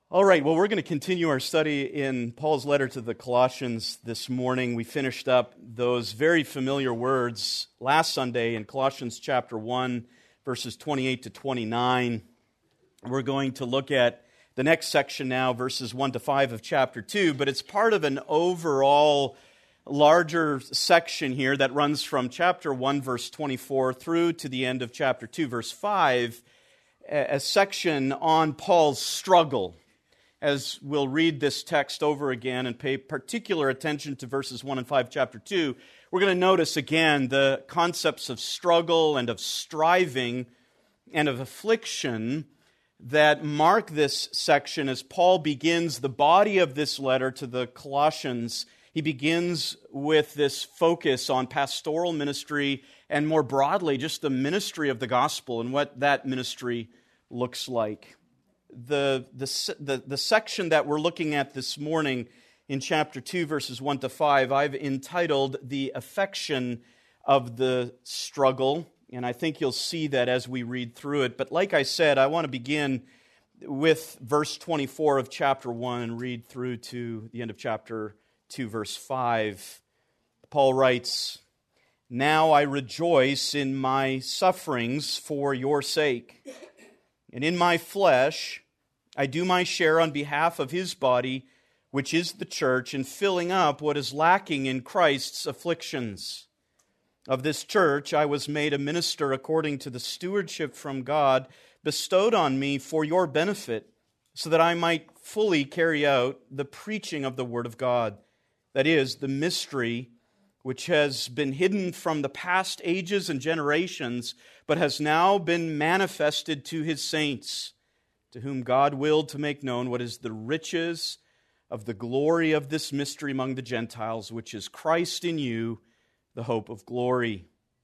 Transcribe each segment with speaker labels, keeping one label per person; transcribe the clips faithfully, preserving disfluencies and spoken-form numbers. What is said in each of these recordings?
Speaker 1: All right, well, we're going to continue our study in Paul's letter to the Colossians this morning. We finished up those very familiar words last Sunday in Colossians chapter one, verses twenty-eight to twenty-nine. We're going to look at the next section now, verses one to five of chapter two, but it's part of an overall larger section here that runs from chapter one, verse twenty-four, through to the end of chapter two, verse five, a section on Paul's struggle. As we'll read this text over again and pay particular attention to verses one and five, chapter two, we're going to notice again the concepts of struggle and of striving and of affliction that mark this section as Paul begins the body of this letter to the Colossians. He begins with this focus on pastoral ministry and more broadly just the ministry of the gospel and what that ministry looks like. The, the, the, the section that we're looking at this morning in chapter two, verses one to five, I've entitled The Affection of the Struggle, and I think you'll see that as we read through it. But like I said, I want to begin with verse twenty-four of chapter one and read through to the end of chapter two, verse five. Paul writes, "Now I rejoice in my sufferings for your sake. And in my flesh, I do my share on behalf of his body, which is the church, in filling up what is lacking in Christ's afflictions. Of this church I was made a minister according to the stewardship from God bestowed on me for your benefit, so that I might fully carry out the preaching of the Word of God, that is, the mystery which has been hidden from the past ages and generations, but has now been manifested to his saints, to whom God willed to make known what is the riches of the glory of this mystery among the Gentiles, which is Christ in you, the hope of glory.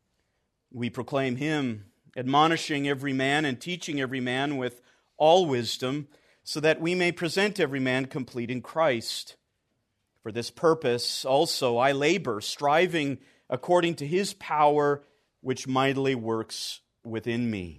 Speaker 1: We proclaim him, admonishing every man and teaching every man with all wisdom, so that we may present every man complete in Christ. For this purpose also I labor, striving according to his power, which mightily works within me."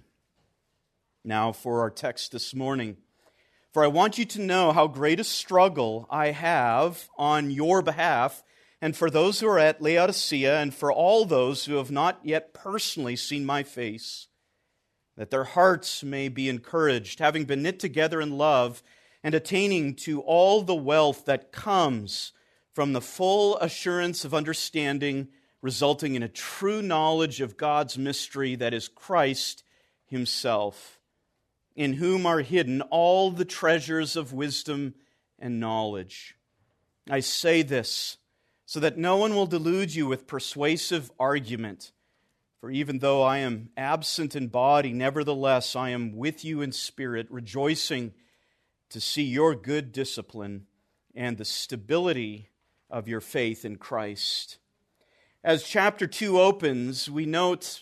Speaker 1: Now for our text this morning. "For I want you to know how great a struggle I have on your behalf, and for those who are at Laodicea, and for all those who have not yet personally seen my face, that their hearts may be encouraged, having been knit together in love, and attaining to all the wealth that comes from the full assurance of understanding, resulting in a true knowledge of God's mystery, that is Christ himself, in whom are hidden all the treasures of wisdom and knowledge. I say this so that no one will delude you with persuasive argument. For even though I am absent in body, nevertheless I am with you in spirit, rejoicing to see your good discipline and the stability of your faith in Christ." As chapter two opens, we note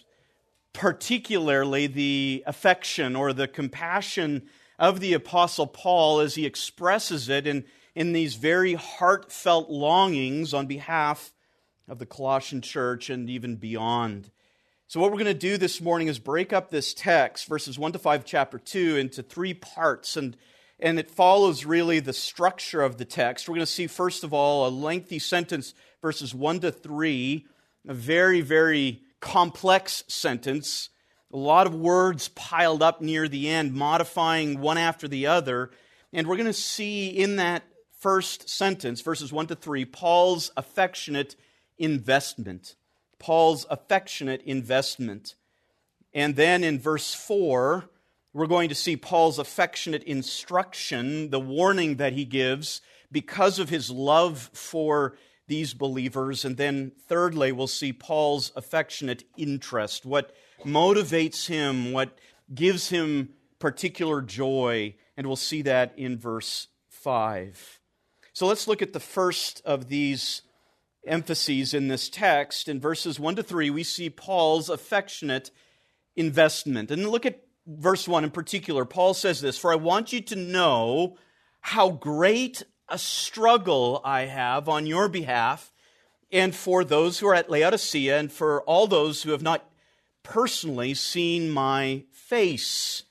Speaker 1: particularly the affection or the compassion of the Apostle Paul as he expresses it in, in these very heartfelt longings on behalf of the Colossian church and even beyond. So what we're going to do this morning is break up this text, verses one to five, chapter two, into three parts, and And it follows really the structure of the text. We're going to see, first of all, a lengthy sentence, verses one to three, a very, very complex sentence, a lot of words piled up near the end, modifying one after the other. And we're going to see in that first sentence, verses one to three, Paul's affectionate investment. Paul's affectionate investment. And then in verse four, we're going to see Paul's affectionate instruction, the warning that he gives because of his love for these believers. And then thirdly, we'll see Paul's affectionate interest, what motivates him, what gives him particular joy. And we'll see that in verse five. So let's look at the first of these emphases in this text. In verses one to three, we see Paul's affectionate investment. And look at verse one in particular. Paul says this, "For I want you to know how great a struggle I have on your behalf, and for those who are at Laodicea, and for all those who have not personally seen my face."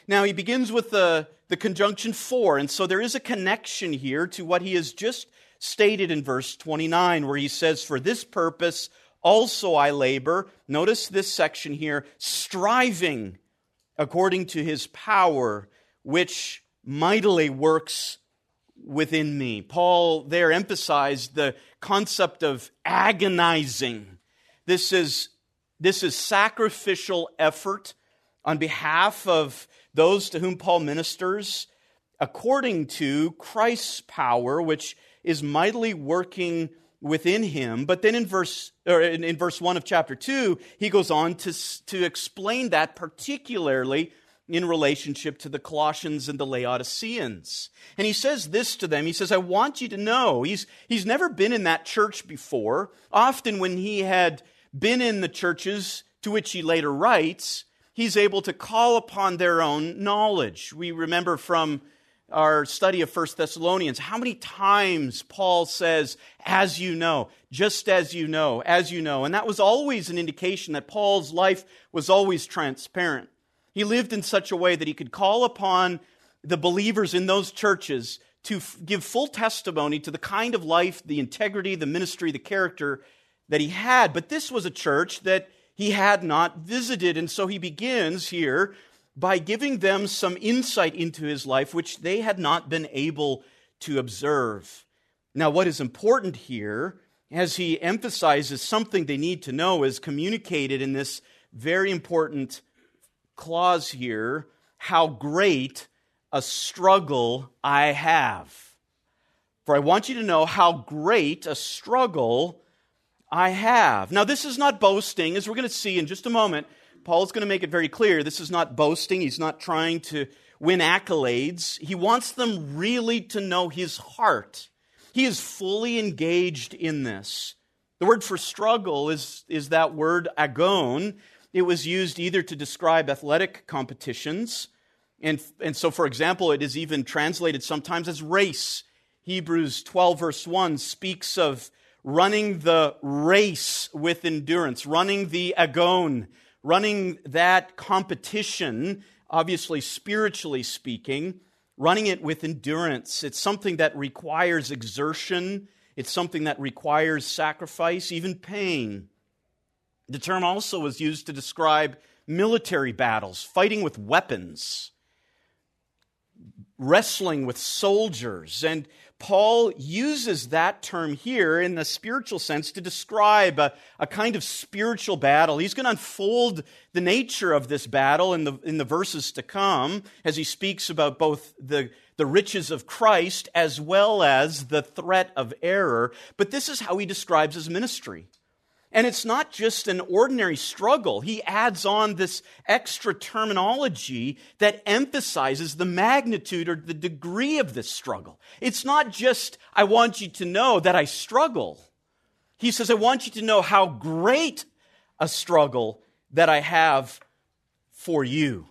Speaker 1: Now, he begins with the, the conjunction for, and so there is a connection here to what he has just stated in verse twenty-nine, where he says, "For this purpose also I labor." Notice this section here, "striving according to his power, which mightily works within me." Paul there emphasized the concept of agonizing. This is, this is sacrificial effort on behalf of those to whom Paul ministers, according to Christ's power, which is mightily working within him. But then in verse or in, in verse one of chapter two, he goes on to, to explain that particularly in relationship to the Colossians and the Laodiceans. And he says this to them. He says, "I want you to know." He's, he's never been in that church before. Often when he had been in the churches to which he later writes, he's able to call upon their own knowledge. We remember from our study of First Thessalonians how many times Paul says, "as you know," "just as you know," "as you know." And that was always an indication that Paul's life was always transparent. He lived in such a way that he could call upon the believers in those churches to f- give full testimony to the kind of life, the integrity, the ministry, the character that he had. But this was a church that he had not visited, and so he begins here by giving them some insight into his life, which they had not been able to observe. Now, what is important here, as he emphasizes something they need to know, is communicated in this very important clause here: "how great a struggle I have." For I want you to know how great a struggle I have. Now, this is not boasting, as we're going to see in just a moment. Paul's going to make it very clear. This is not boasting. He's not trying to win accolades. He wants them really to know his heart. He is fully engaged in this. The word for struggle is, is that word agon. It was used either to describe athletic competitions, and, and so, for example, it is even translated sometimes as race. Hebrews twelve verse one speaks of running the race with endurance, running the agon, running that competition, obviously spiritually speaking, running it with endurance. It's something that requires exertion. It's something that requires sacrifice, even pain. The term also was used to describe military battles, fighting with weapons, wrestling with soldiers. And Paul uses that term here in the spiritual sense to describe a, a kind of spiritual battle. He's going to unfold the nature of this battle in the, in the verses to come as he speaks about both the, the riches of Christ as well as the threat of error. But this is how he describes his ministry. And it's not just an ordinary struggle. He adds on this extra terminology that emphasizes the magnitude or the degree of this struggle. It's not just, "I want you to know that I struggle." He says, "I want you to know how great a struggle that I have for you."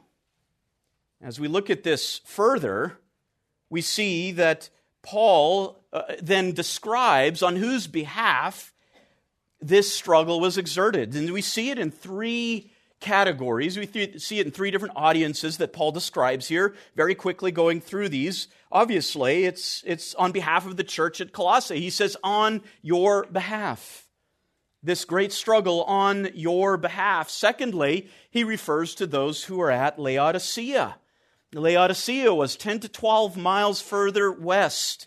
Speaker 1: As we look at this further, we see that Paul uh, then describes on whose behalf this struggle was exerted. And we see it in three categories. We th- see it in three different audiences that Paul describes here, very quickly going through these. Obviously, it's, it's on behalf of the church at Colossae. He says, "on your behalf." This great struggle on your behalf. Secondly, he refers to those who are at Laodicea. Laodicea was ten to twelve miles further west.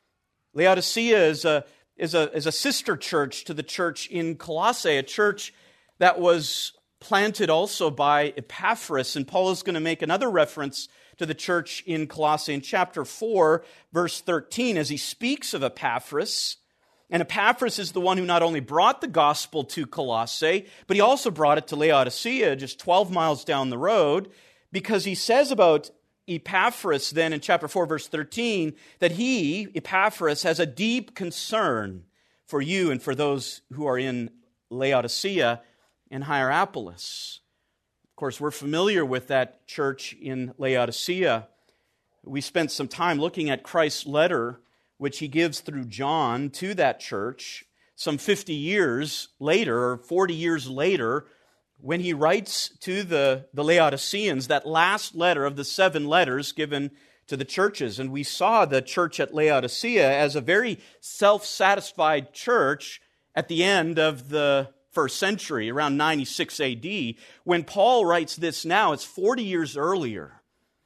Speaker 1: Laodicea is a is a, is a sister church to the church in Colossae, a church that was planted also by Epaphras. And Paul is going to make another reference to the church in Colossae in chapter four, verse thirteen, as he speaks of Epaphras. And Epaphras is the one who not only brought the gospel to Colossae, but he also brought it to Laodicea, just twelve miles down the road, because he says about Epaphras then in chapter four, verse thirteen, that he, Epaphras, has a deep concern for you and for those who are in Laodicea and Hierapolis. Of course, we're familiar with that church in Laodicea. We spent some time looking at Christ's letter, which he gives through John to that church some fifty years later, or forty years later, when he writes to the, the Laodiceans, that last letter of the seven letters given to the churches. And we saw the church at Laodicea as a very self-satisfied church at the end of the first century, around ninety-six A D. When Paul writes this now, it's forty years earlier.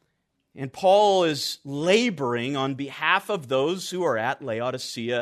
Speaker 1: And Paul is laboring on behalf of those who are at Laodicea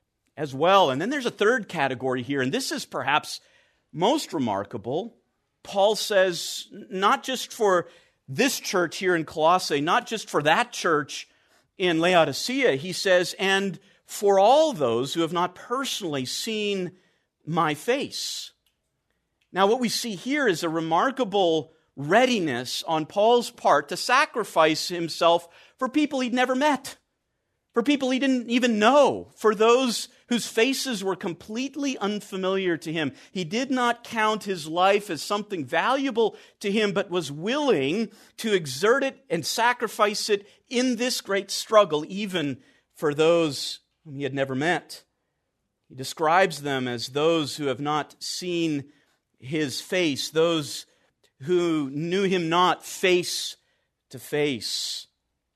Speaker 1: as well. And then there's a third category here, and this is perhaps most remarkable. Paul says, not just for this church here in Colossae, not just for that church in Laodicea, he says, and for all those who have not personally seen my face. Now, what we see here is a remarkable readiness on Paul's part to sacrifice himself for people he'd never met, for people he didn't even know, for those whose faces were completely unfamiliar to him. He did not count his life as something valuable to him, but was willing to exert it and sacrifice it in this great struggle, even for those whom he had never met. He describes them as those who have not seen his face, those who knew him not face to face.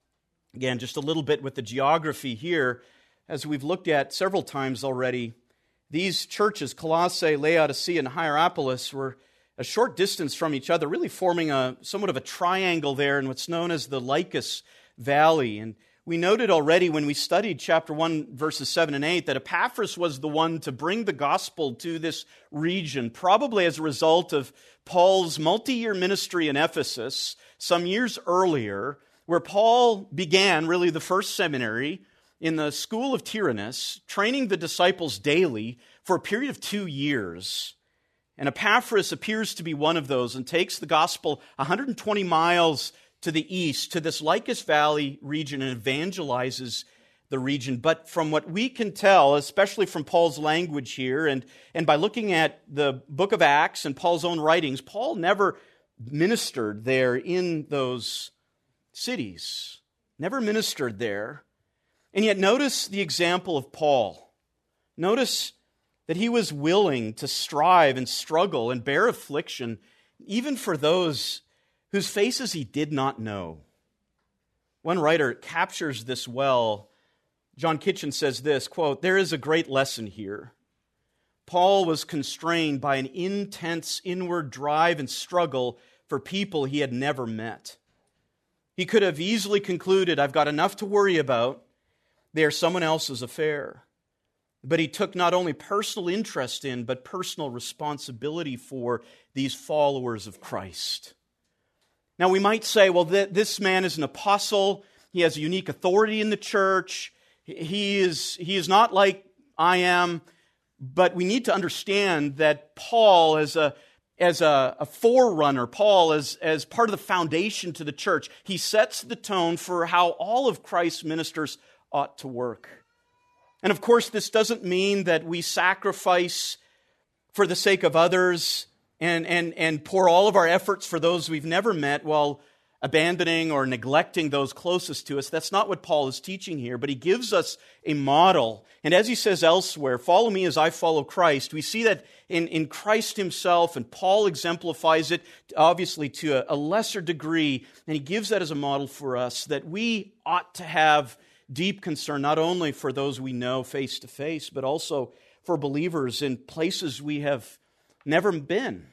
Speaker 1: Again, just a little bit with the geography here. As we've looked at several times already, these churches, Colossae, Laodicea, and Hierapolis, were a short distance from each other, really forming a somewhat of a triangle there in what's known as the Lycus Valley. And we noted already when we studied chapter one, verses seven and eight, that Epaphras was the one to bring the gospel to this region, probably as a result of Paul's multi-year ministry in Ephesus some years earlier, where Paul began really the first seminary in the school of Tyrannus, training the disciples daily for a period of two years. And Epaphras appears to be one of those and takes the gospel one hundred twenty miles to the east, to this Lycus Valley region, and evangelizes the region. But from what we can tell, especially from Paul's language here, and, and by looking at the book of Acts and Paul's own writings, Paul never ministered there in those cities, never ministered there. And yet notice the example of Paul. Notice that he was willing to strive and struggle and bear affliction, even for those whose faces he did not know. One writer captures this well. John Kitchen says this, quote, "There is a great lesson here. Paul was constrained by an intense inward drive and struggle for people he had never met. He could have easily concluded, I've got enough to worry about. They are someone else's affair. But he took not only personal interest in, but personal responsibility for these followers of Christ." Now we might say, well, th- this man is an apostle. He has a unique authority in the church. He is, he is not like I am. But we need to understand that Paul, as a as a, a forerunner, Paul, as, as part of the foundation to the church, he sets the tone for how all of Christ's ministers ought to work. And of course, this doesn't mean that we sacrifice for the sake of others and, and, and pour all of our efforts for those we've never met while abandoning or neglecting those closest to us. That's not what Paul is teaching here, but he gives us a model. And as he says elsewhere, follow me as I follow Christ. We see that in, in Christ himself, and Paul exemplifies it, obviously, to a, a lesser degree. And he gives that as a model for us, that we ought to have deep concern, not only for those we know face to face, but also for believers in places we have never been.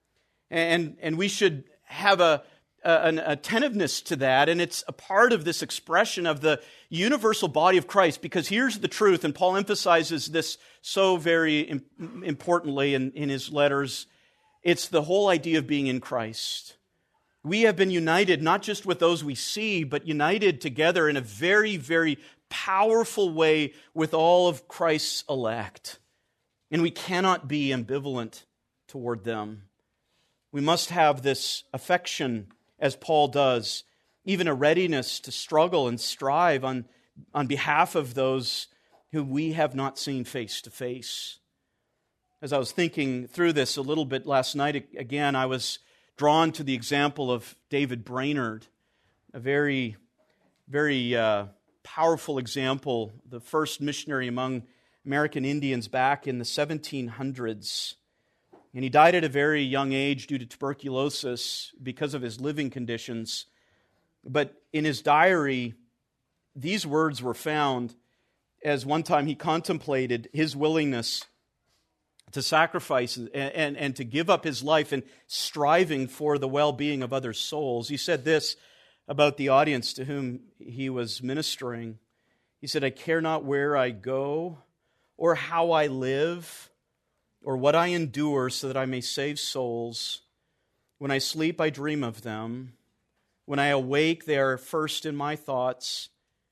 Speaker 1: And, and we should have a an attentiveness to that, and it's a part of this expression of the universal body of Christ, because here's the truth, and Paul emphasizes this so very importantly in, in his letters. It's the whole idea of being in Christ. We have been united not just with those we see, but united together in a very, very powerful way with all of Christ's elect. And we cannot be ambivalent toward them. We must have this affection, as Paul does, even a readiness to struggle and strive on, on behalf of those who we have not seen face to face. As I was thinking through this a little bit last night, again, I was drawn to the example of David Brainerd, a very, very uh, powerful example, the first missionary among American Indians back in the seventeen hundreds. And he died at a very young age due to tuberculosis because of his living conditions. But in his diary, these words were found as one time he contemplated his willingness to sacrifice and, and, and to give up his life and striving for the well-being of other souls. He said this about the audience to whom he was ministering. He said, "I care not where I go or how I live or what I endure so that I may save souls. When I sleep, I dream of them. When I awake, they are first in my thoughts.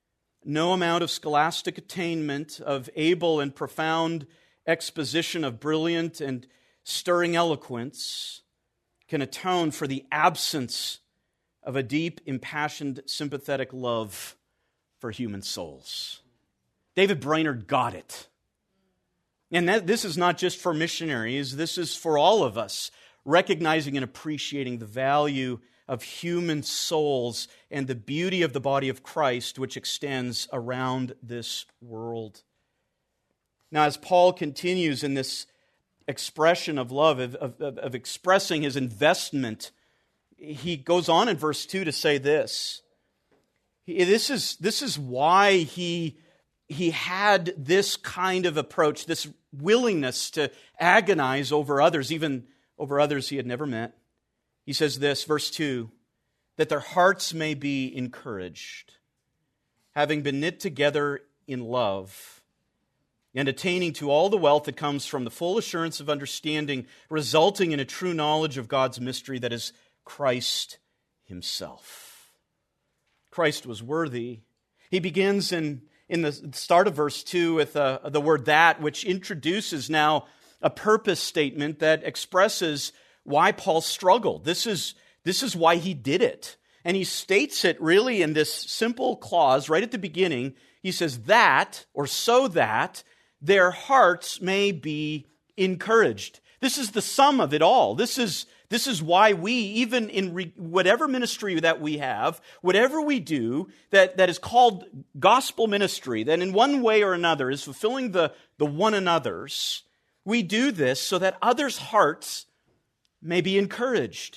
Speaker 1: No amount of scholastic attainment, of able and profound exposition of brilliant and stirring eloquence can atone for the absence of a deep, impassioned, sympathetic love for human souls." David Brainerd got it. And that, this is not just for missionaries, this is for all of us, recognizing and appreciating the value of human souls and the beauty of the body of Christ which extends around this world. Now, as Paul continues in this expression of love, of, of, of expressing his investment, he goes on in verse two to say this. He, this is, this is why he, he had this kind of approach, this willingness to agonize over others, even over others he had never met. He says this, verse two, that their hearts may be encouraged, having been knit together in love, and attaining to all the wealth that comes from the full assurance of understanding, resulting in a true knowledge of God's mystery, that is Christ himself. Christ was worthy. He begins in, in the start of verse two with uh, the word "that," which introduces now a purpose statement that expresses why Paul struggled. This is, this is why he did it. And he states it really in this simple clause right at the beginning. He says, "that," or "so that, their hearts may be encouraged." This is the sum of it all. This is, this is why we, even in re, whatever ministry that we have, whatever we do that, that is called gospel ministry, that in one way or another is fulfilling the, the one another's, we do this so that others' hearts may be encouraged.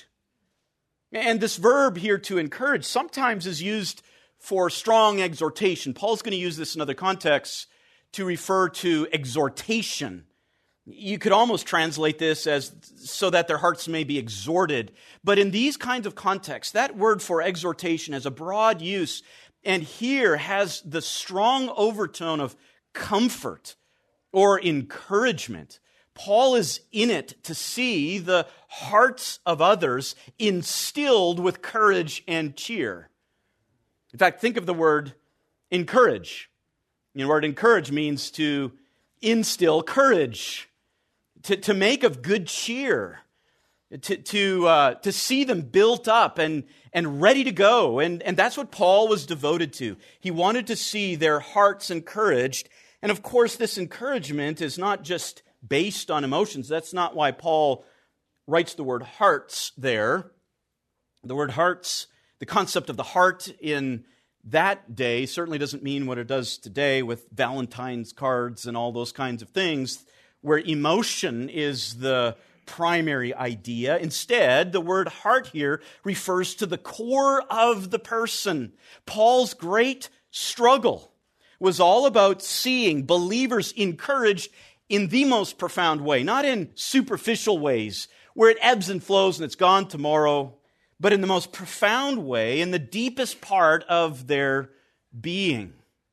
Speaker 1: And this verb here, to encourage, sometimes is used for strong exhortation. Paul's going to use this in other contexts to refer to exhortation. You could almost translate this as so that their hearts may be exhorted. But in these kinds of contexts, that word for exhortation has a broad use, and here has the strong overtone of comfort or encouragement. Paul is in it to see the hearts of others instilled with courage and cheer. In fact, think of the word encourage. You know, the word encourage means to instill courage, to, to make of good cheer, to, to, uh, to see them built up and, and ready to go. And, and that's what Paul was devoted to. He wanted to see their hearts encouraged. And of course, this encouragement is not just based on emotions. That's not why Paul writes the word hearts there. The word hearts, the concept of the heart in that day certainly doesn't mean what it does today with Valentine's cards and all those kinds of things, where emotion is the primary idea. Instead, the word heart here refers to the core of the person. Paul's great struggle was all about seeing believers encouraged in the most profound way, not in superficial ways where it ebbs and flows and it's gone tomorrow, but in the most profound way, in the deepest part of their being.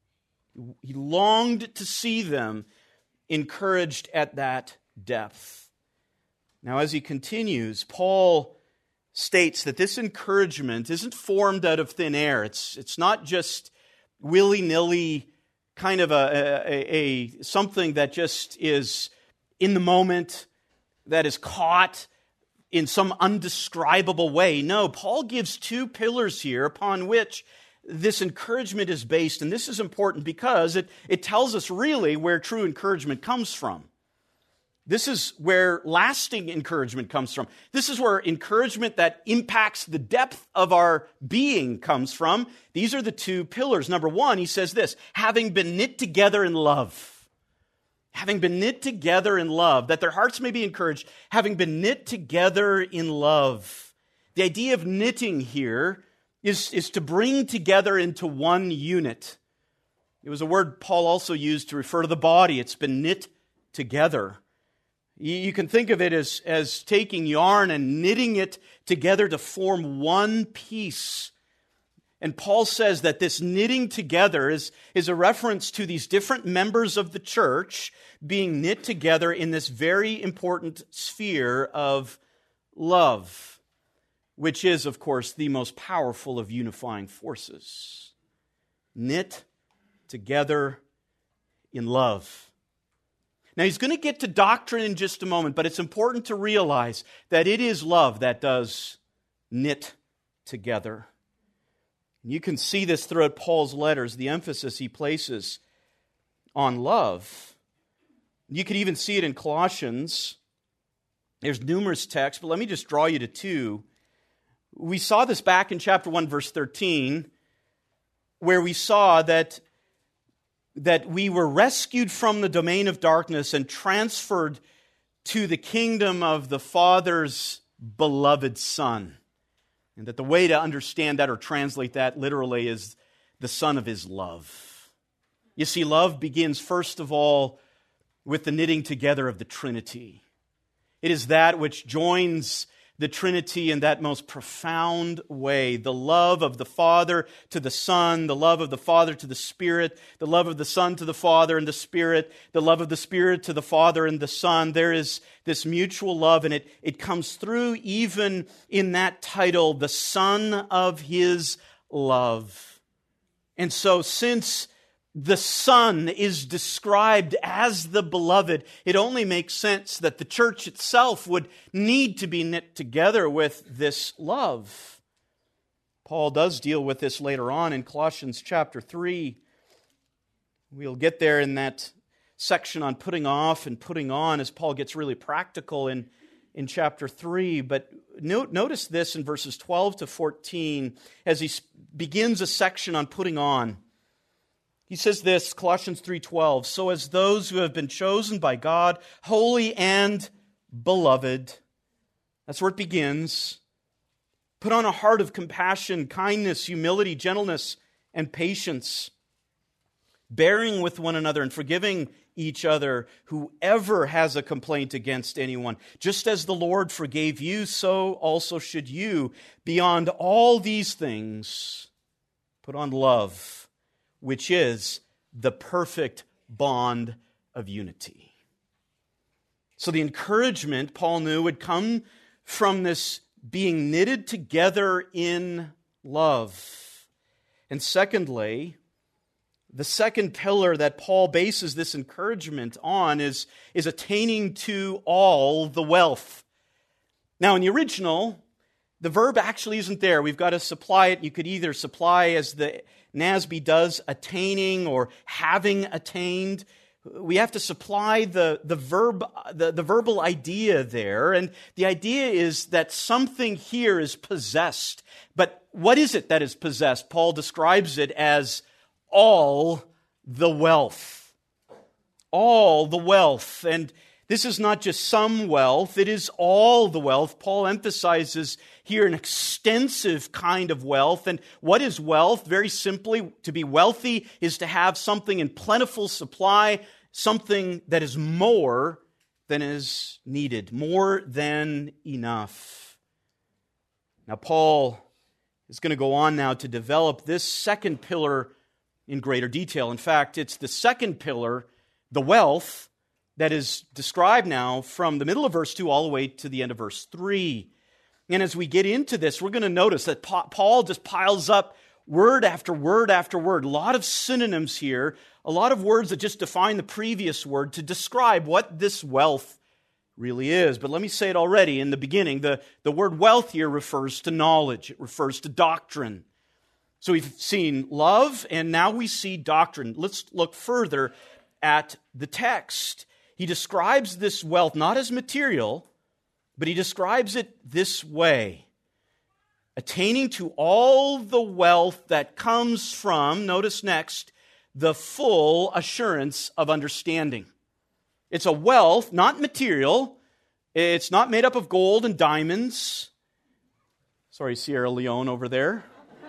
Speaker 1: He longed to see them encouraged at that depth. Now, as he continues, Paul states that this encouragement isn't formed out of thin air. It's, it's not just willy-nilly kind of a, a, a something that just is in the moment, that is caught in some undescribable way. No, Paul gives two pillars here upon which this encouragement is based, and this is important because it, it tells us really where true encouragement comes from. This is where lasting encouragement comes from. This is where encouragement that impacts the depth of our being comes from. These are the two pillars. Number one, he says this, having been knit together in love. having been knit together in love, that their hearts may be encouraged, having been knit together in love. The idea of knitting here is, is to bring together into one unit. It was a word Paul also used to refer to the body. It's been knit together. You can think of it as, as taking yarn and knitting it together to form one piece. And Paul says that this knitting together is, is a reference to these different members of the church being knit together in this very important sphere of love, which is, of course, the most powerful of unifying forces. Knit together in love. Now, he's going to get to doctrine in just a moment, but it's important to realize that it is love that does knit together. You can see this throughout Paul's letters, the emphasis he places on love. You can even see it in Colossians. There's numerous texts, but let me just draw you to two. We saw this back in chapter one, verse thirteen, where we saw that, that we were rescued from the domain of darkness and transferred to the kingdom of the Father's beloved Son. And that the way to understand that or translate that literally is the Son of His love. You see, love begins first of all with the knitting together of the Trinity. It is that which joins the Trinity in that most profound way. The love of the Father to the Son, the love of the Father to the Spirit, the love of the Son to the Father and the Spirit, the love of the Spirit to the Father and the Son. There is this mutual love, and it, it comes through even in that title, the Son of His love. And so since the Son is described as the beloved, it only makes sense that the church itself would need to be knit together with this love. Paul does deal with this later on in Colossians chapter three. We'll get there in that section on putting off and putting on as Paul gets really practical in, in chapter three. But note, notice this in verses twelve to fourteen as he begins a section on putting on. He says this, Colossians three twelve, "So as those who have been chosen by God, holy and beloved," that's where it begins, "put on a heart of compassion, kindness, humility, gentleness, and patience, bearing with one another and forgiving each other, whoever has a complaint against anyone. Just as the Lord forgave you, so also should you. Beyond all these things, put on love, which is the perfect bond of unity." So the encouragement, Paul knew, would come from this being knitted together in love. And secondly, the second pillar that Paul bases this encouragement on is, is attaining to all the wealth. Now, in the original, the verb actually isn't there. We've got to supply it. You could either supply, as the N A S B does, attaining or having attained. We have to supply the, the verb, the, the verbal idea there. And the idea is that something here is possessed. But what is it that is possessed? Paul describes it as all the wealth. All the wealth. And this is not just some wealth, it is all the wealth. Paul emphasizes here an extensive kind of wealth. And what is wealth? Very simply, to be wealthy is to have something in plentiful supply, something that is more than is needed, more than enough. Now, Paul is going to go on now to develop this second pillar in greater detail. In fact, it's the second pillar, the wealth, that is described now from the middle of verse two all the way to the end of verse three. And as we get into this, we're going to notice that Paul just piles up word after word after word. A lot of synonyms here, a lot of words that just define the previous word to describe what this wealth really is. But let me say it already in the beginning. The, the word wealth here refers to knowledge. It refers to doctrine. So we've seen love, and now we see doctrine. Let's look further at the text. He describes this wealth not as material, but he describes it this way: attaining to all the wealth that comes from, notice next, the full assurance of understanding. It's a wealth, not material. It's not made up of gold and diamonds. Sorry, Sierra Leone over there.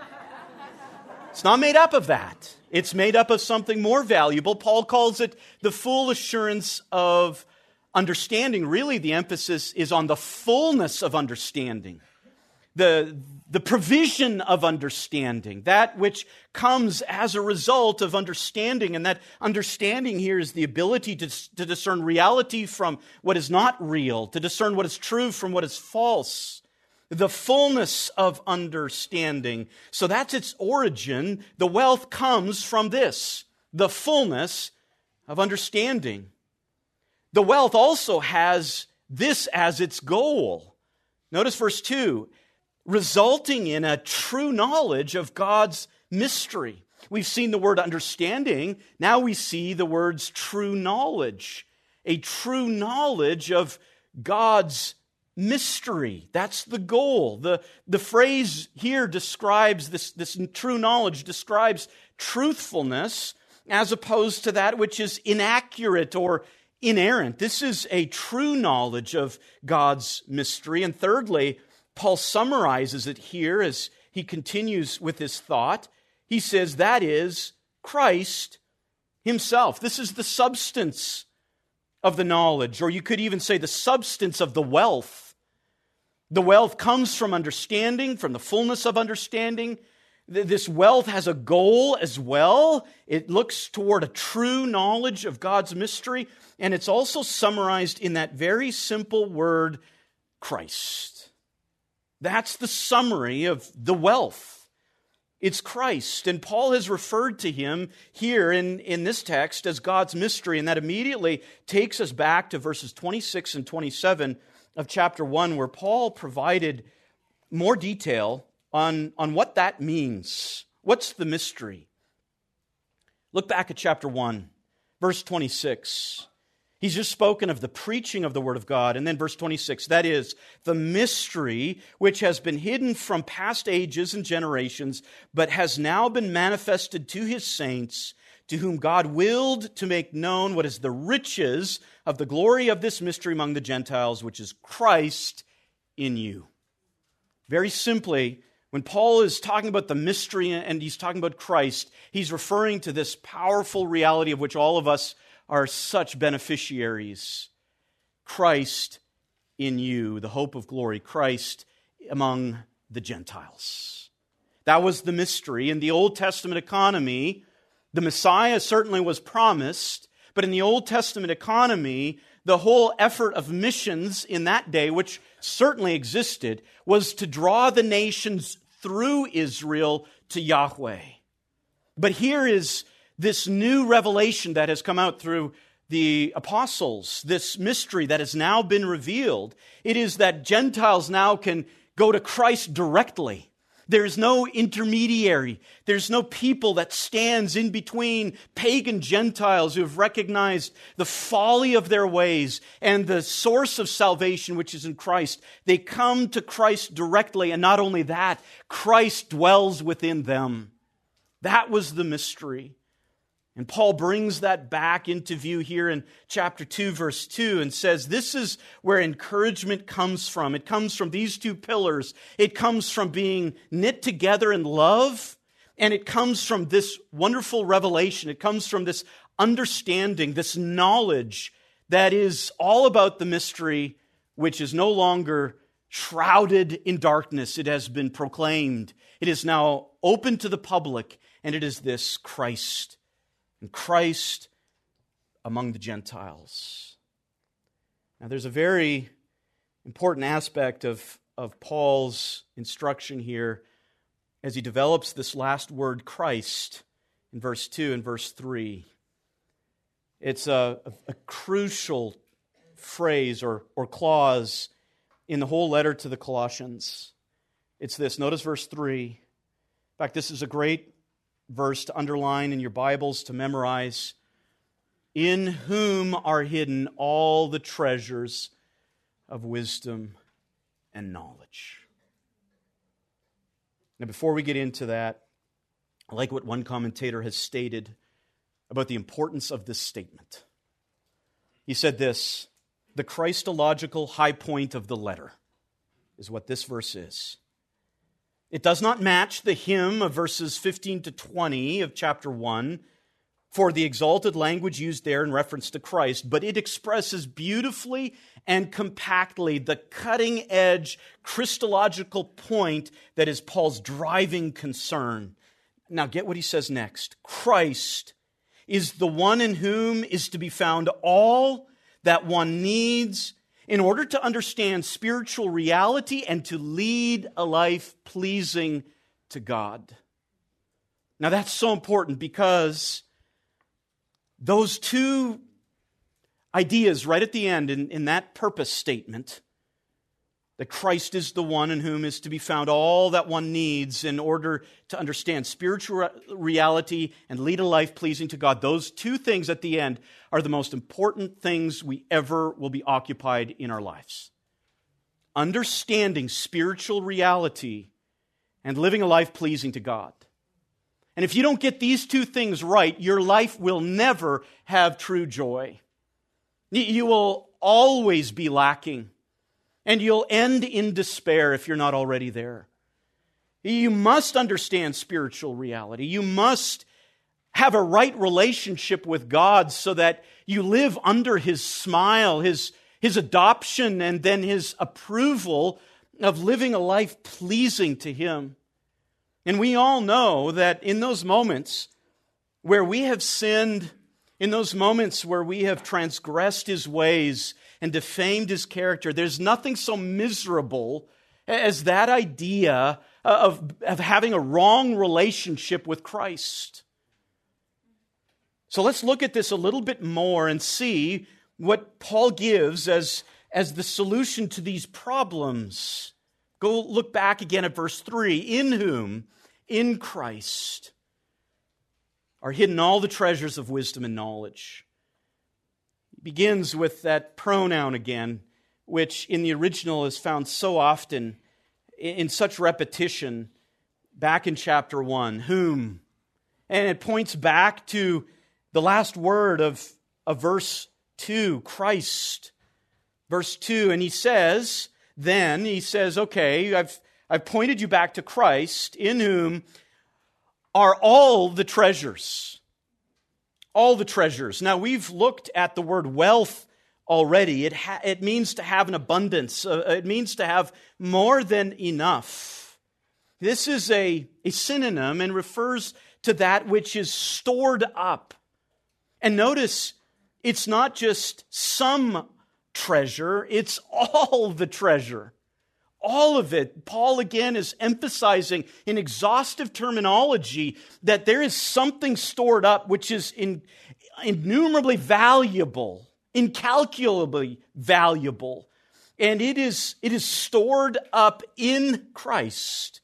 Speaker 1: It's not made up of that. It's made up of something more valuable. Paul calls it the full assurance of understanding. Really, the emphasis is on the fullness of understanding. The, the provision of understanding, that which comes as a result of understanding. And that understanding here is the ability to, to discern reality from what is not real, to discern what is true from what is false. The fullness of understanding. So that's its origin. The wealth comes from this, the fullness of understanding. The wealth also has this as its goal. Notice verse two. Resulting in a true knowledge of God's mystery. We've seen the word understanding. Now we see the words true knowledge. A true knowledge of God's mystery. That's the goal. The, the phrase here describes this, this true knowledge, describes truthfulness as opposed to that which is inaccurate or inerrant. This is a true knowledge of God's mystery. And thirdly, Paul summarizes it here as he continues with his thought. He says that is Christ himself. This is the substance of the knowledge, or you could even say the substance of the wealth. The wealth comes from understanding, from the fullness of understanding. This wealth has a goal as well. It looks toward a true knowledge of God's mystery, and it's also summarized in that very simple word, Christ. That's the summary of the wealth. It's Christ. And Paul has referred to him here in, in this text as God's mystery. And that immediately takes us back to verses twenty-six and twenty-seven of chapter one, where Paul provided more detail on, on what that means. What's the mystery? Look back at chapter one, verse twenty-six. He's just spoken of the preaching of the Word of God. And then verse twenty-six, that is, the mystery which has been hidden from past ages and generations, but has now been manifested to His saints, to whom God willed to make known what is the riches of the glory of this mystery among the Gentiles, which is Christ in you. Very simply, when Paul is talking about the mystery and he's talking about Christ, he's referring to this powerful reality of which all of us are such beneficiaries. Christ in you, the hope of glory. Christ among the Gentiles. That was the mystery. In the Old Testament economy, the Messiah certainly was promised, but in the Old Testament economy, the whole effort of missions in that day, which certainly existed, was to draw the nations through Israel to Yahweh. But here is this new revelation that has come out through the apostles, this mystery that has now been revealed. It is that Gentiles now can go to Christ directly. There's no intermediary. There's no people that stands in between pagan Gentiles who have recognized the folly of their ways and the source of salvation, which is in Christ. They come to Christ directly, and not only that, Christ dwells within them. That was the mystery. And Paul brings that back into view here in chapter two, verse two, and says this is where encouragement comes from. It comes from these two pillars. It comes from being knit together in love, and it comes from this wonderful revelation. It comes from this understanding, this knowledge that is all about the mystery, which is no longer shrouded in darkness. It has been proclaimed. It is now open to the public, and it is this Christ. And Christ among the Gentiles. Now there's a very important aspect of, of Paul's instruction here as he develops this last word, Christ, in verse two and verse three. It's a, a, a crucial phrase or, or clause in the whole letter to the Colossians. It's this. Notice verse three. In fact, this is a great verse to underline in your Bibles, to memorize. In whom are hidden all the treasures of wisdom and knowledge. Now, before we get into that, I like what one commentator has stated about the importance of this statement. He said this, the Christological high point of the letter is what this verse is. It does not match the hymn of verses fifteen to twenty of chapter one for the exalted language used there in reference to Christ, but it expresses beautifully and compactly the cutting-edge Christological point that is Paul's driving concern. Now get what he says next. Christ is the one in whom is to be found all that one needs in order to understand spiritual reality and to lead a life pleasing to God. Now that's so important because those two ideas right at the end in, in that purpose statement, that Christ is the one in whom is to be found all that one needs in order to understand spiritual reality and lead a life pleasing to God. Those two things at the end are the most important things we ever will be occupied in our lives. Understanding spiritual reality and living a life pleasing to God. And if you don't get these two things right, your life will never have true joy. You will always be lacking. And you'll end in despair if you're not already there. You must understand spiritual reality. You must have a right relationship with God so that you live under His smile, His, His adoption, and then His approval of living a life pleasing to Him. And we all know that in those moments where we have sinned, in those moments where we have transgressed His ways and defamed His character, there's nothing so miserable as that idea of, of having a wrong relationship with Christ. So let's look at this a little bit more and see what Paul gives as, as the solution to these problems. Go look back again at verse three. In whom, in Christ, are hidden all the treasures of wisdom and knowledge. Begins with that pronoun again, which in the original is found so often in such repetition back in chapter one, whom. And it points back to the last word of, of verse two, Christ. Verse two, and he says, then, he says, okay, I've, I've pointed you back to Christ, in whom are all the treasures. All the treasures. Now, we've looked at the word wealth already. It, ha- it means to have an abundance. Uh, it means to have more than enough. This is a, a synonym and refers to that which is stored up. And notice, it's not just some treasure, it's all the treasure. All of it. Paul again is emphasizing in exhaustive terminology that there is something stored up which is in, innumerably valuable, incalculably valuable. And it is, it is stored up in Christ.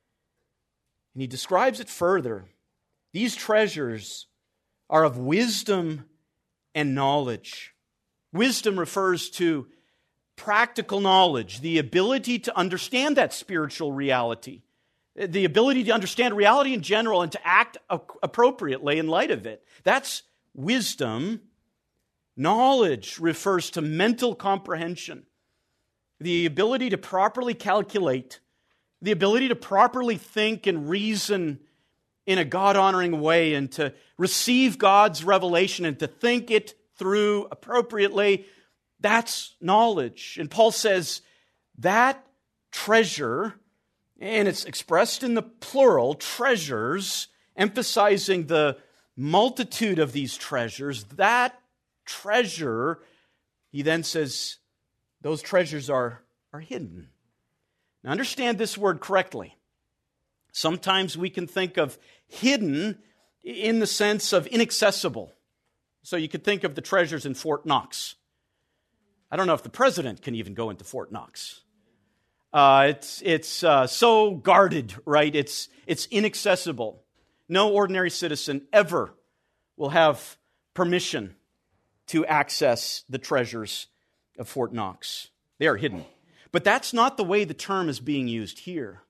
Speaker 1: And he describes it further. These treasures are of wisdom and knowledge. Wisdom refers to practical knowledge, the ability to understand that spiritual reality, the ability to understand reality in general and to act appropriately in light of it. That's wisdom. Knowledge refers to mental comprehension, the ability to properly calculate, the ability to properly think and reason in a God-honoring way and to receive God's revelation and to think it through appropriately. That's knowledge. And Paul says that treasure, and it's expressed in the plural, treasures, emphasizing the multitude of these treasures, that treasure, he then says, those treasures are, are hidden. Now understand this word correctly. Sometimes we can think of hidden in the sense of inaccessible. So you could think of the treasures in Fort Knox. I don't know if the president can even go into Fort Knox. Uh, it's it's uh, so guarded, right? It's it's inaccessible. No ordinary citizen ever will have permission to access the treasures of Fort Knox. They are hidden. But that's not the way the term is being used here.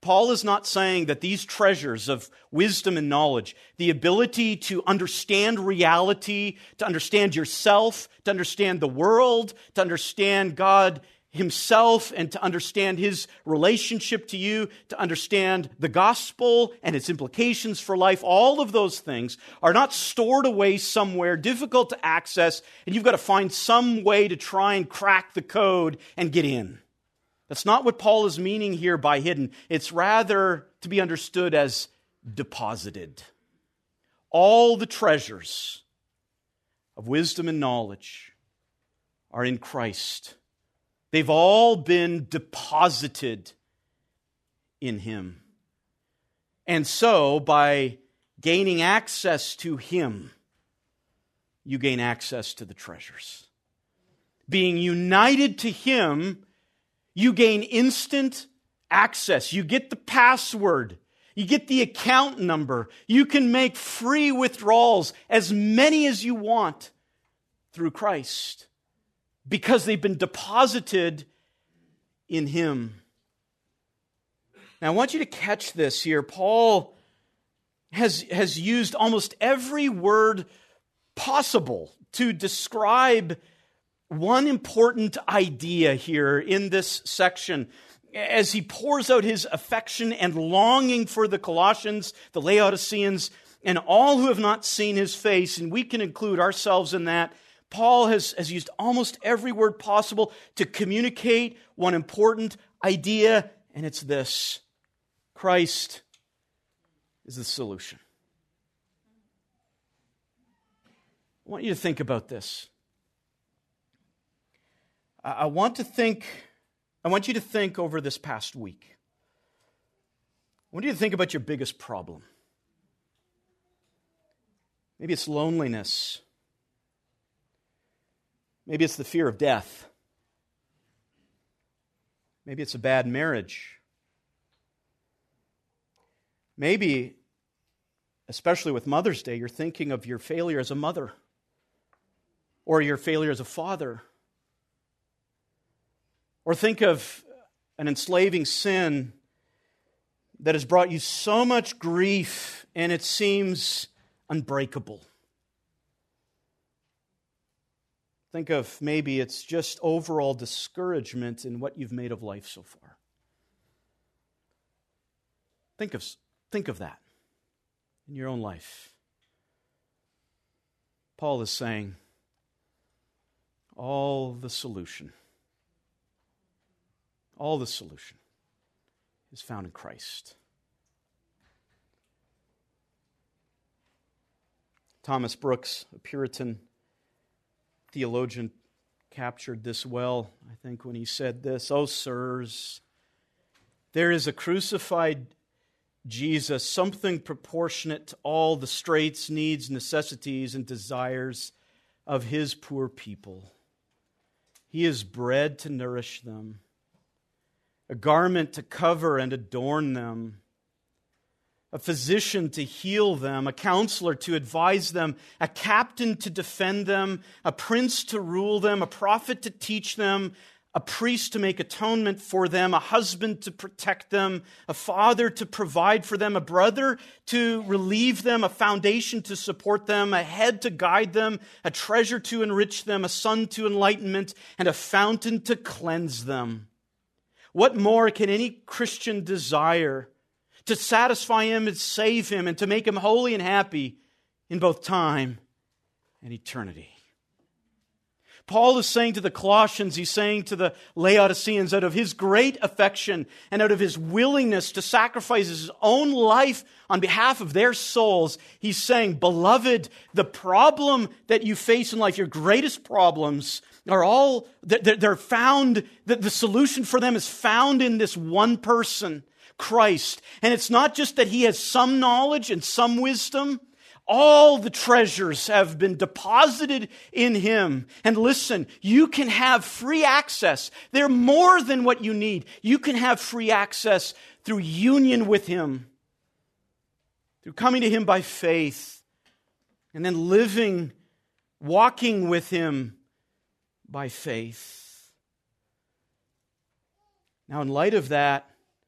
Speaker 1: Paul is not saying that these treasures of wisdom and knowledge, the ability to understand reality, to understand yourself, to understand the world, to understand God Himself, and to understand His relationship to you, to understand the gospel and its implications for life, all of those things are not stored away somewhere, difficult to access, and you've got to find some way to try and crack the code and get in. That's not what Paul is meaning here by hidden. It's rather to be understood as deposited. All the treasures of wisdom and knowledge are in Christ. They've all been deposited in Him. And so, by gaining access to Him, you gain access to the treasures. Being united to Him, you gain instant access. You get the password. You get the account number. You can make free withdrawals, as many as you want, through Christ, because they've been deposited in Him. Now, I want you to catch this here. Paul has, has used almost every word possible to describe one important idea here in this section as he pours out his affection and longing for the Colossians, the Laodiceans, and all who have not seen his face, and we can include ourselves in that. Paul has, has used almost every word possible to communicate one important idea, and it's this: Christ is the solution. I want you to think about this. I want to think, I want you to think over this past week. I want you to think about your biggest problem. Maybe it's loneliness. Maybe it's the fear of death. Maybe it's a bad marriage. Maybe, especially with Mother's Day, you're thinking of your failure as a mother or your failure as a father. Or think of an enslaving sin that has brought you so much grief and it seems unbreakable. Think of maybe it's just overall discouragement in what you've made of life so far. Think of, think of that in your own life. Paul is saying, all the solution, all the solution is found in Christ. Thomas Brooks, a Puritan theologian, captured this well, I think, when he said this: "Oh, sirs, there is a crucified Jesus, something proportionate to all the straits, needs, necessities, and desires of His poor people. He is bread to nourish them, a garment to cover and adorn them, a physician to heal them, a counselor to advise them, a captain to defend them, a prince to rule them, a prophet to teach them, a priest to make atonement for them, a husband to protect them, a father to provide for them, a brother to relieve them, a foundation to support them, a head to guide them, a treasure to enrich them, a sun to enlightenment, and a fountain to cleanse them. What more can any Christian desire to satisfy him and save him and to make him holy and happy in both time and eternity?" Paul is saying to the Colossians, he's saying to the Laodiceans, out of his great affection and out of his willingness to sacrifice his own life on behalf of their souls, he's saying, beloved, the problem that you face in life, your greatest problems, are all, they're found, the solution for them is found in this one person, Christ. And it's not just that He has some knowledge and some wisdom. All the treasures have been deposited in Him. And listen, you can have free access. They're more than what you need. You can have free access through union with Him, through coming to Him by faith, and then living, walking with Him by faith. Now, in light of that,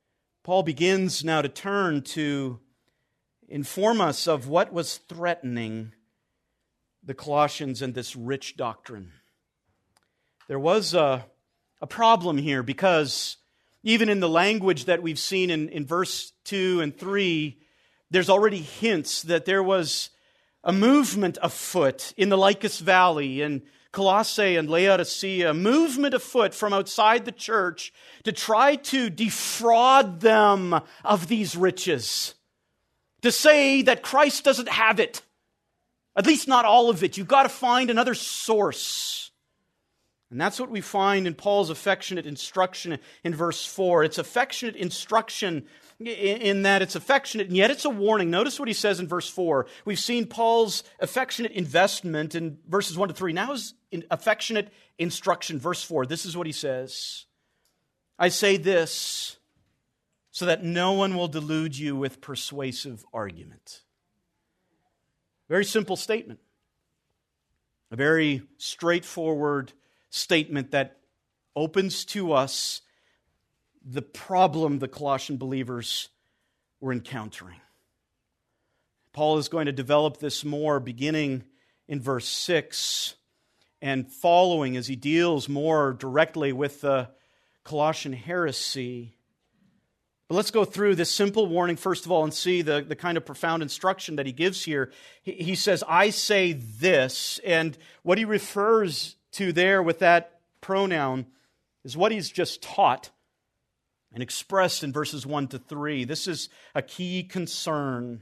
Speaker 1: Paul begins now to turn to inform us of what was threatening the Colossians and this rich doctrine. There was a, a problem here because even in the language that we've seen in, in verse two and three, there's already hints that there was a movement afoot in the Lycus Valley and Colossae and Laodicea, a movement afoot from outside the church to try to defraud them of these riches, to say that Christ doesn't have it, at least not all of it. You've got to find another source. And that's what we find in Paul's affectionate instruction in verse four. It's affectionate instruction in that it's affectionate, and yet it's a warning. Notice what he says in verse four. We've seen Paul's affectionate investment in verses one to three. Now is affectionate instruction. Verse four, this is what he says. I say this so that no one will delude you with persuasive argument. Very simple statement. A very straightforward statement that opens to us the problem the Colossian believers were encountering. Paul is going to develop this more beginning in verse six and following as he deals more directly with the Colossian heresy. But let's go through this simple warning first of all and see the, the kind of profound instruction that he gives here. He, he says, I say this, and what he refers to there with that pronoun is what he's just taught and expressed in verses one to three. This is a key concern.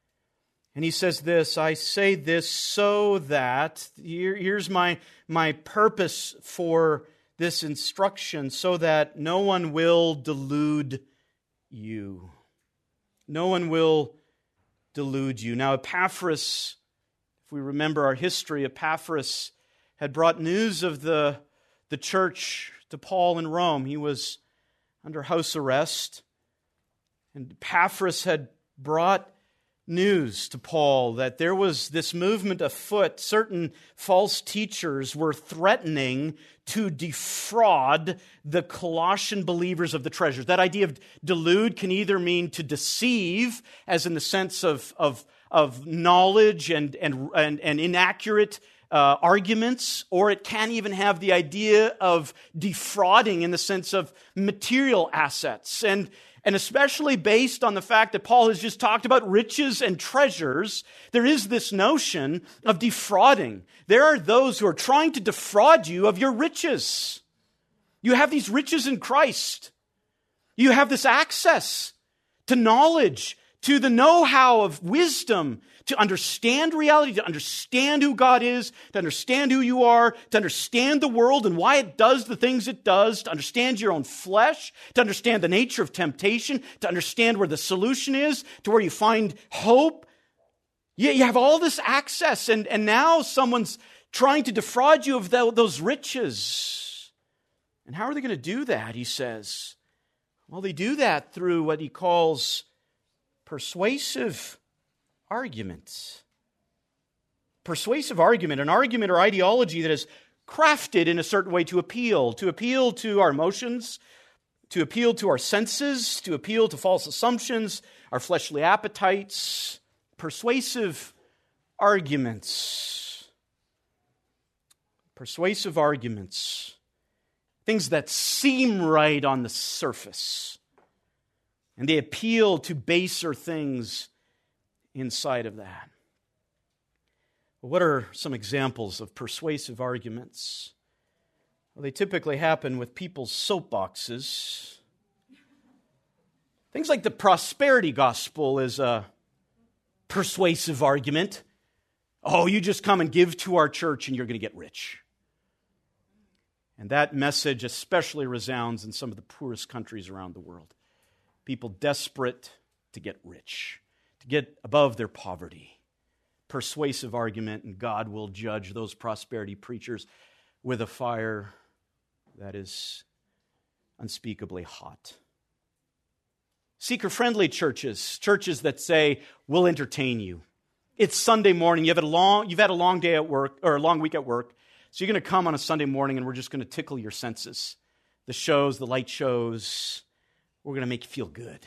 Speaker 1: And he says this, I say this so that, here, here's my, my purpose for this instruction, so that no one will delude you. No one will delude you. Now Epaphras, if we remember our history, Epaphras had brought news of the, the church to Paul in Rome. He was under house arrest. And Epaphras had brought news to Paul that there was this movement afoot. Certain false teachers were threatening to defraud the Colossian believers of the treasures. That idea of delude can either mean to deceive, as in the sense of, of, of knowledge and, and, and, and inaccurate Uh, arguments, or it can even have the idea of defrauding in the sense of material assets. And, and especially based on the fact that Paul has just talked about riches and treasures, there is this notion of defrauding. There are those who are trying to defraud you of your riches. You have these riches in Christ. You have this access to knowledge, to the know-how of wisdom, to understand reality, to understand who God is, to understand who you are, to understand the world and why it does the things it does, to understand your own flesh, to understand the nature of temptation, to understand where the solution is, to where you find hope. You, you have all this access, and, and now someone's trying to defraud you of the, those riches. And how are they going to do that, he says? Well, they do that through what he calls persuasive argument. Persuasive argument, an argument or ideology that is crafted in a certain way to appeal, to appeal to our emotions, to appeal to our senses, to appeal to false assumptions, our fleshly appetites. Persuasive arguments. Persuasive arguments. Things that seem right on the surface. And they appeal to baser things inside of that. Well, what are some examples of persuasive arguments? Well, they typically happen with people's soapboxes. Things like the prosperity gospel is a persuasive argument. Oh, you just come and give to our church and you're going to get rich. And that message especially resounds in some of the poorest countries around the world. People desperate to get rich, to get above their poverty. Persuasive argument, and God will judge those prosperity preachers with a fire that is unspeakably hot. Seeker-friendly churches, churches that say, we'll entertain you. It's Sunday morning, you've had a long, you've had a long day at work, or a long week at work, so you're going to come on a Sunday morning and we're just going to tickle your senses. The shows, the light shows, we're going to make you feel good.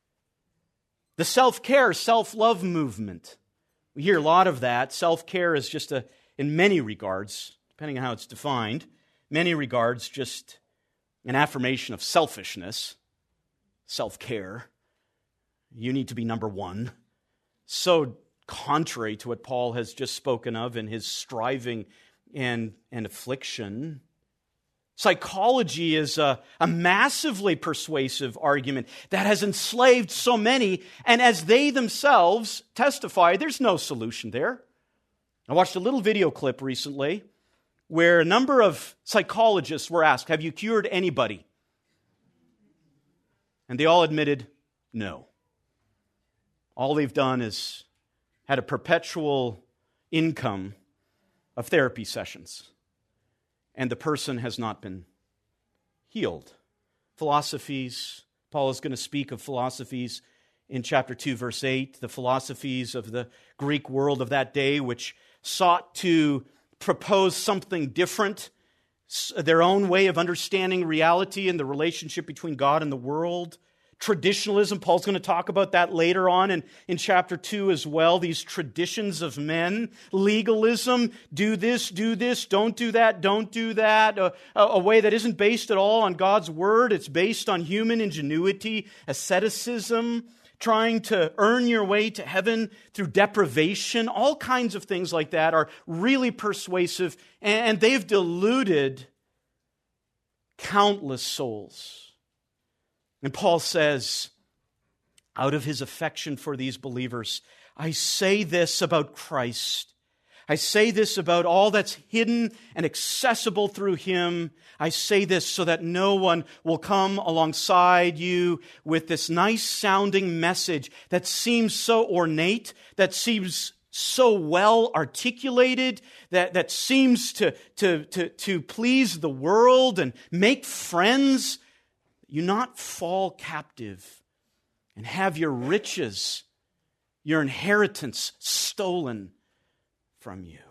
Speaker 1: The self-care, self-love movement. We hear a lot of that. Self-care is just a, in many regards, depending on how it's defined, many regards just an affirmation of selfishness. Self-care. You need to be number one. So contrary to what Paul has just spoken of in his striving and, and affliction. Psychology is a, a massively persuasive argument that has enslaved so many, and as they themselves testify, there's no solution there. I watched a little video clip recently where a number of psychologists were asked, have you cured anybody? And they all admitted, no. All they've done is had a perpetual income of therapy sessions. And the person has not been healed. Philosophies, Paul is going to speak of philosophies in chapter two, verse eight, the philosophies of the Greek world of that day, which sought to propose something different, their own way of understanding reality and the relationship between God and the world. Traditionalism, Paul's going to talk about that later on in, in chapter two as well, these traditions of men. Legalism, do this, do this, don't do that, don't do that. A, a way that isn't based at all on God's word. It's based on human ingenuity, asceticism, trying to earn your way to heaven through deprivation. All kinds of things like that are really persuasive, and they've deluded countless souls. And Paul says, out of his affection for these believers, I say this about Christ. I say this about all that's hidden and accessible through Him. I say this so that no one will come alongside you with this nice-sounding message that seems so ornate, that seems so well articulated, that, that seems to, to, to, to please the world and make friends. You not fall captive and have your riches, your inheritance stolen from you.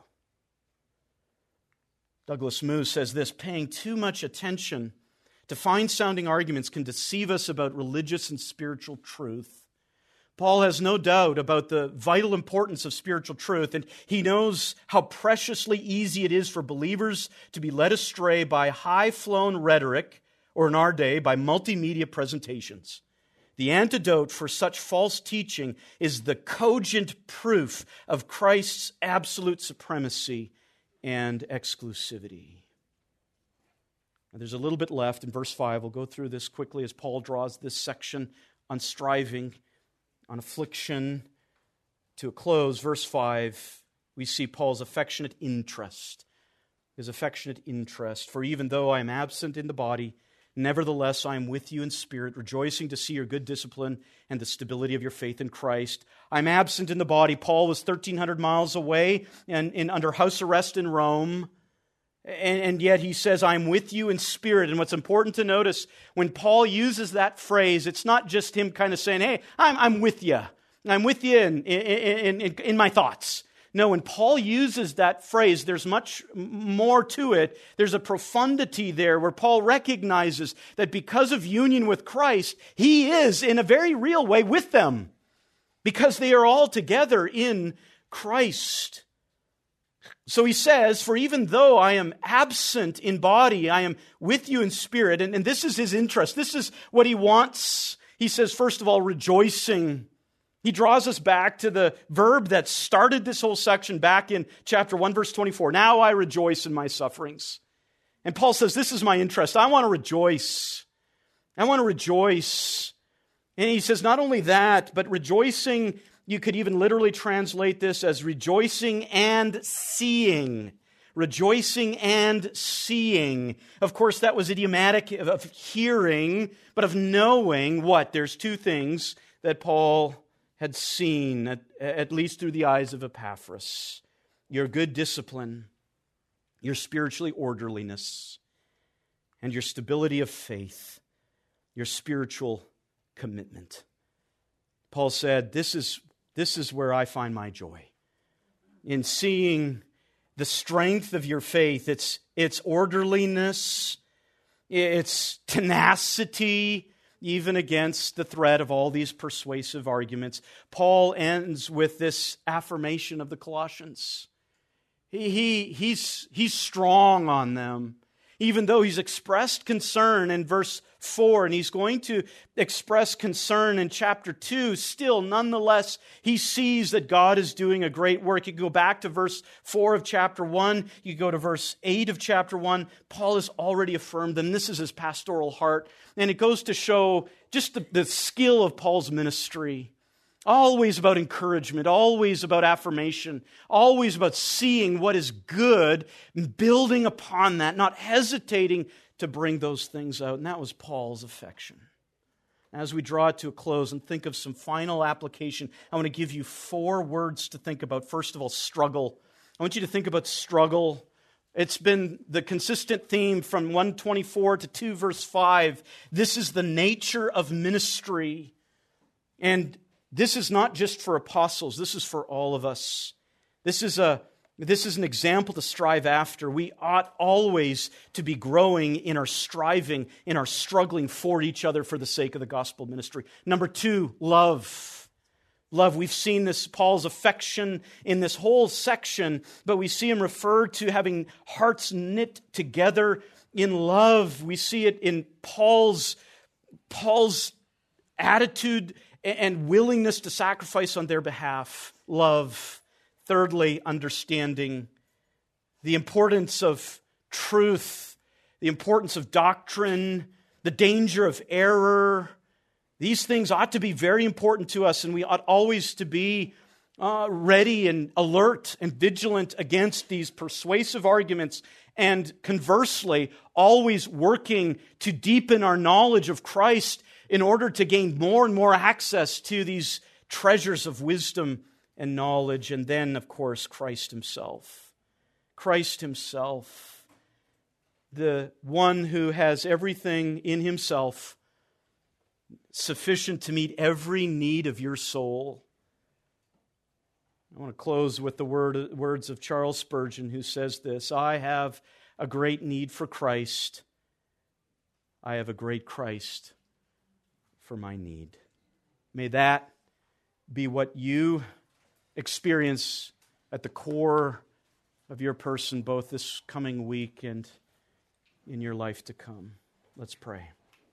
Speaker 1: Douglas Moo says this, paying too much attention to fine-sounding arguments can deceive us about religious and spiritual truth. Paul has no doubt about the vital importance of spiritual truth, and he knows how preciously easy it is for believers to be led astray by high-flown rhetoric, or in our day, by multimedia presentations. The antidote for such false teaching is the cogent proof of Christ's absolute supremacy and exclusivity. Now, there's a little bit left in verse five. We'll go through this quickly as Paul draws this section on striving, on affliction to a close. Verse five, we see Paul's affectionate interest. His affectionate interest. For even though I am absent in the body, nevertheless, I am with you in spirit, rejoicing to see your good discipline and the stability of your faith in Christ. I'm absent in the body. Paul was thirteen hundred miles away and, and under house arrest in Rome. And, and yet he says, I'm with you in spirit. And what's important to notice, when Paul uses that phrase, it's not just him kind of saying, hey, I'm, I'm with you. I'm with you in, in, in, in my thoughts. No, when Paul uses that phrase, there's much more to it. There's a profundity there where Paul recognizes that because of union with Christ, he is in a very real way with them because they are all together in Christ. So he says, for even though I am absent in body, I am with you in spirit. And, and this is his interest. This is what he wants. He says, first of all, rejoicing. He draws us back to the verb that started this whole section back in chapter one, verse twenty-four. Now I rejoice in my sufferings. And Paul says, this is my interest. I want to rejoice. I want to rejoice. And he says, not only that, but rejoicing, you could even literally translate this as rejoicing and seeing. Rejoicing and seeing. Of course, that was idiomatic of hearing, but of knowing what? There's two things that Paul had seen, at, at least through the eyes of Epaphras. Your good discipline, your spiritually orderliness, and your stability of faith, your spiritual commitment. Paul said, this is, this is where I find my joy. In seeing the strength of your faith, its, its orderliness, its tenacity, even against the threat of all these persuasive arguments, Paul ends with this affirmation of the Colossians. He, he, he's, he's strong on them, even though he's expressed concern in verse four, and he's going to express concern in chapter two. Still, nonetheless, he sees that God is doing a great work. You can go back to verse four of chapter one. You go to verse eight of chapter one. Paul has already affirmed them. This is his pastoral heart. And it goes to show just the, the skill of Paul's ministry. Always about encouragement, always about affirmation, always about seeing what is good, and building upon that, not hesitating to bring those things out. And that was Paul's affection. As we draw it to a close and think of some final application, I want to give you four words to think about. First of all, struggle. I want you to think about struggle. It's been the consistent theme from one twenty-four to two verse five. This is the nature of ministry. And this is not just for apostles. This is for all of us. This is a This is an example to strive after. We ought always to be growing in our striving, in our struggling for each other for the sake of the gospel ministry. Number two, love. Love. We've seen this, Paul's affection in this whole section, but we see him referred to having hearts knit together in love. We see it in Paul's, Paul's attitude and willingness to sacrifice on their behalf. Love. Thirdly, understanding the importance of truth, the importance of doctrine, the danger of error. These things ought to be very important to us, and we ought always to be uh, ready and alert and vigilant against these persuasive arguments, and conversely, always working to deepen our knowledge of Christ in order to gain more and more access to these treasures of wisdom and knowledge. And then, of course, Christ Himself. Christ Himself, the one who has everything in Himself sufficient to meet every need of your soul. I want to close with the word, words of Charles Spurgeon, who says this: I have a great need for Christ. I have a great Christ for my need. May that be what you experience at the core of your person, both this coming week and in your life to come. Let's pray.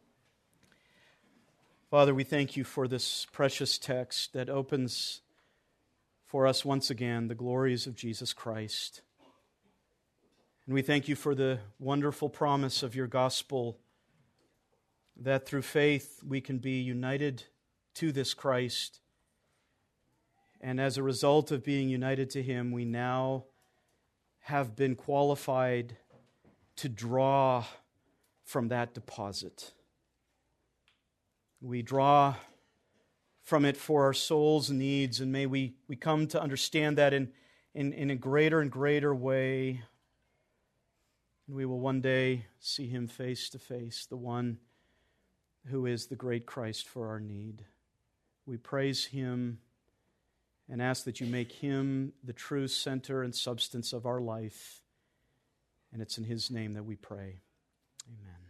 Speaker 1: Father, we thank you for this precious text that opens for us once again the glories of Jesus Christ. And we thank you for the wonderful promise of your gospel that through faith we can be united to this Christ. And as a result of being united to Him, we now have been qualified to draw from that deposit. We draw from it for our soul's needs, and may we, we come to understand that in, in, in a greater and greater way. And we will one day see Him face to face, the one who is the great Christ for our need. We praise Him and ask that you make Him the true center and substance of our life. And it's in His name that we pray. Amen.